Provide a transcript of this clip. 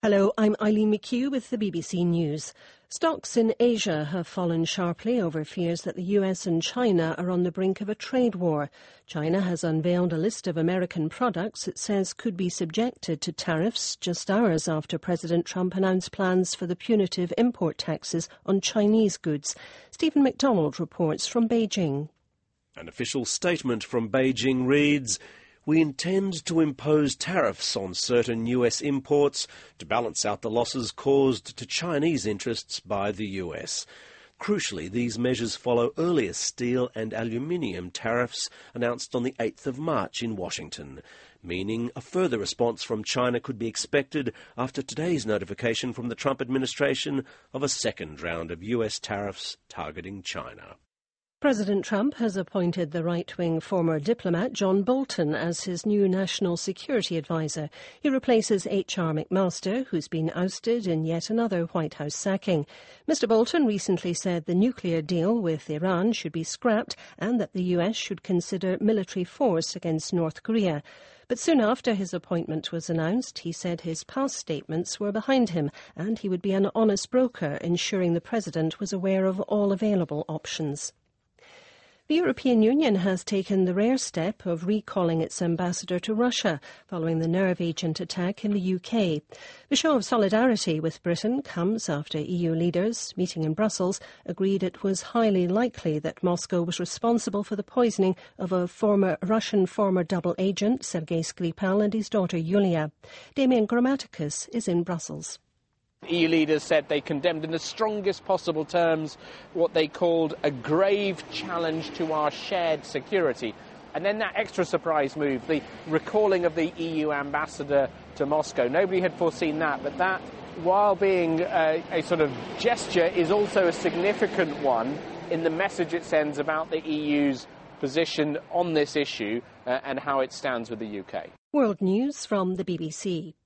Hello, I'm Eileen McHugh with the BBC News. Stocks in Asia have fallen sharply over fears that the US and China are on the brink of a trade war. China has unveiled a list of American products it says could be subjected to tariffs just hours after President Trump announced plans for the punitive import taxes on Chinese goods. Stephen McDonald reports from Beijing. An official statement from Beijing reads, "We intend to impose tariffs on certain US imports to balance out the losses caused to Chinese interests by the US. Crucially, these measures follow earlier steel and aluminium tariffs announced on the 8th of March in Washington, meaning a further response from China could be expected after today's notification from the Trump administration of a second round of US tariffs targeting China." President Trump has appointed the right-wing former diplomat John Bolton as his new national security advisor. He replaces H.R. McMaster, who's been ousted in yet another White House sacking. Mr. Bolton recently said the nuclear deal with Iran should be scrapped and that the US should consider military force against North Korea. But soon after his appointment was announced, he said his past statements were behind him and he would be an honest broker, ensuring the president was aware of all available options. The European Union has taken the rare step of recalling its ambassador to Russia following the nerve agent attack in the UK. The show of solidarity with Britain comes after EU leaders, meeting in Brussels, agreed it was highly likely that Moscow was responsible for the poisoning of a Russian former double agent, Sergei Skripal, and his daughter Yulia. Damian Grammaticus is in Brussels. EU leaders said they condemned in the strongest possible terms what they called a grave challenge to our shared security. And then that extra surprise move, the recalling of the EU ambassador to Moscow. Nobody had foreseen that, but that, while being a sort of gesture, is also a significant one in the message it sends about the EU's position on this issue and how it stands with the UK. World News from the BBC.